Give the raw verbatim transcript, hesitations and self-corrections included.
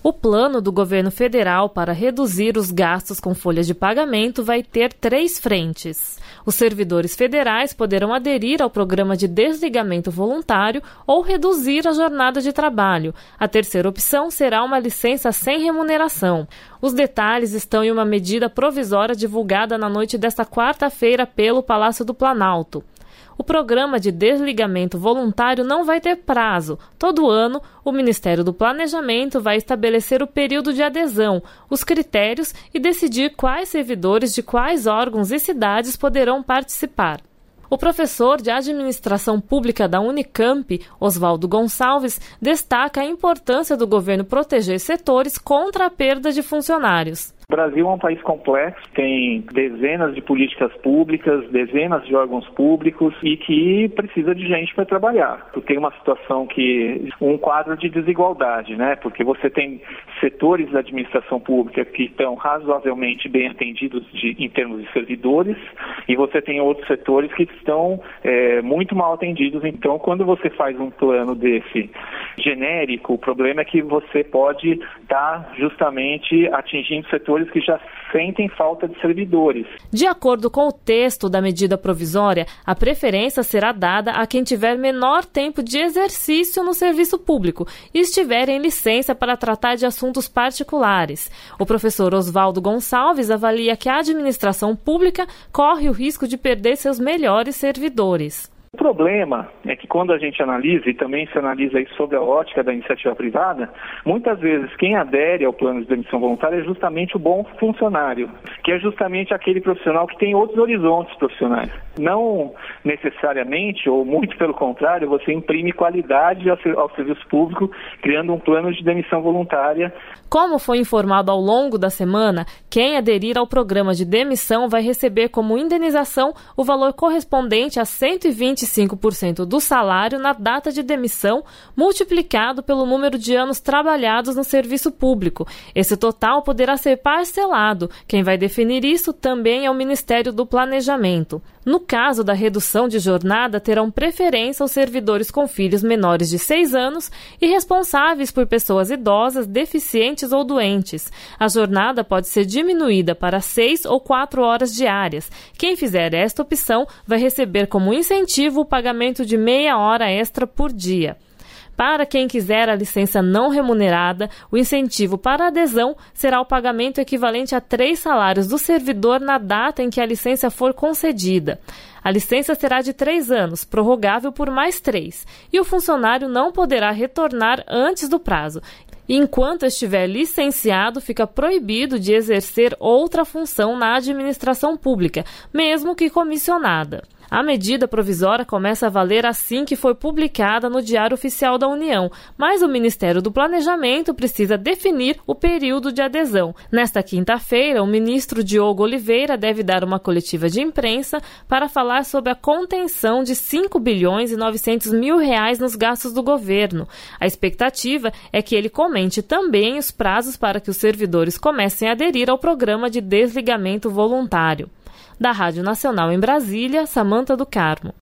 O plano do governo federal para reduzir os gastos com folhas de pagamento vai ter três frentes. Os servidores federais poderão aderir ao programa de desligamento voluntário ou reduzir a jornada de trabalho. A terceira opção será uma licença sem remuneração. Os detalhes estão em uma medida provisória divulgada na noite desta quarta-feira pelo Palácio do Planalto. O programa de desligamento voluntário não vai ter prazo. Todo ano, o Ministério do Planejamento vai estabelecer o período de adesão, os critérios e decidir quais servidores de quais órgãos e cidades poderão participar. O professor de Administração Pública da Unicamp, Oswaldo Gonçalves, destaca a importância do governo proteger setores contra a perda de funcionários. O Brasil é um país complexo, tem dezenas de políticas públicas, dezenas de órgãos públicos e que precisa de gente para trabalhar. Tem uma situação que, um quadro de desigualdade, né? Porque você tem setores da administração pública que estão razoavelmente bem atendidos de, em termos de servidores e você tem outros setores que estão é, muito mal atendidos. Então, quando você faz um plano desse genérico, o problema é que você pode estar tá justamente atingindo setores que já sentem falta de servidores. De acordo com o texto da medida provisória, a preferência será dada a quem tiver menor tempo de exercício no serviço público e estiver em licença para tratar de assuntos particulares. O professor Oswaldo Gonçalves avalia que a administração pública corre o risco de perder seus melhores servidores. O problema é que quando a gente analisa, e também se analisa isso sob a ótica da iniciativa privada, muitas vezes quem adere ao plano de demissão voluntária é justamente o bom funcionário, que é justamente aquele profissional que tem outros horizontes profissionais. Não necessariamente, ou muito pelo contrário, você imprime qualidade ao serviço público, criando um plano de demissão voluntária. Como foi informado ao longo da semana, quem aderir ao programa de demissão vai receber como indenização o valor correspondente a cento e vinte e cinco por cento do salário na data de demissão, multiplicado pelo número de anos trabalhados no serviço público. Esse total poderá ser parcelado. Quem vai definir isso também é o Ministério do Planejamento. No caso da redução de jornada, terão preferência os servidores com filhos menores de seis anos e responsáveis por pessoas idosas, deficientes ou doentes. A jornada pode ser diminuída para seis ou quatro horas diárias. Quem fizer esta opção vai receber como incentivo o pagamento de meia hora extra por dia. Para quem quiser a licença não remunerada, o incentivo para adesão será o pagamento equivalente a três salários do servidor na data em que a licença for concedida. A licença será de três anos, prorrogável por mais três, e o funcionário não poderá retornar antes do prazo. Enquanto estiver licenciado, fica proibido de exercer outra função na administração pública, mesmo que comissionada. A medida provisória começa a valer assim que for publicada no Diário Oficial da União, mas o Ministério do Planejamento precisa definir o período de adesão. Nesta quinta-feira, o ministro Diogo Oliveira deve dar uma coletiva de imprensa para falar sobre a contenção de cinco bilhões e novecentos mil reais nos gastos do governo. A expectativa é que ele comente também os prazos para que os servidores comecem a aderir ao programa de desligamento voluntário. Da Rádio Nacional em Brasília, Samanta do Carmo.